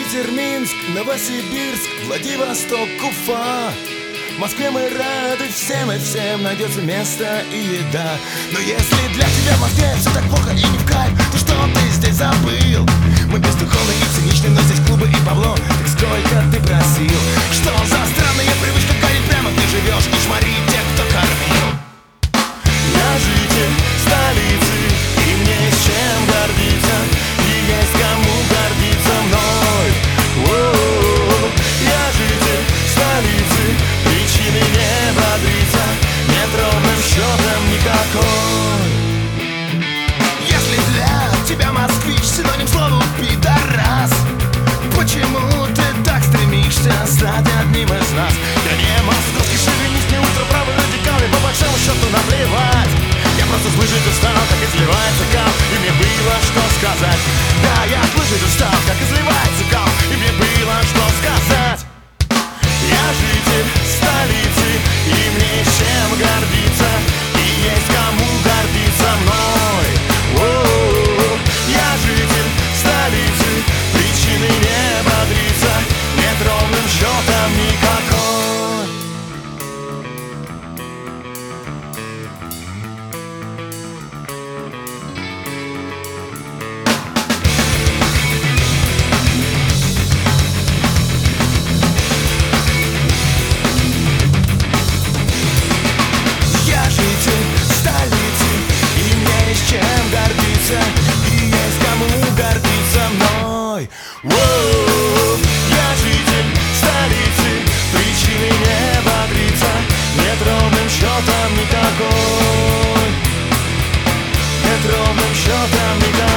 Питер, Минск, Новосибирск, Владивосток, Уфа. В Москве мы рады всем, и всем найдется место и еда. Но если для тебя в Москве все так плохо и не в кайф, то что ты здесь забыл? Мы бездуховны и циничны, но здесь клубы и Павло. Так сколько ты просил? Что за странная привычка гадить прямо где живешь и шмарить тех, кто кормил? Я житель столицы, и мне с чем гордиться, и есть кому гордиться мной. О-о-о. Я житель столицы, причины не бодриться нет ровным счетом никакой. Если для тебя москвич синоним слову пидорас, почему ты так стремишься стать одним из нас? Я не московский шовинист, не ультраправый радикал, и по большому счету наплевать. Я просто слышать устал, как изливается кал, и мне было что сказать. Да, я слышать устал, как изливается кал, и мне было что сказать. Я житель столицы, и мне чем гордиться, и есть кому гордиться мной. О-о-о. Я житель столицы, причины не бодриться нет ровным счетом никакой. Чем гордиться, и есть кому гордиться мной. Воу, я житель столицы, причины не бодриться нет ровным счетом никакой. Нет ровным счетом никакой.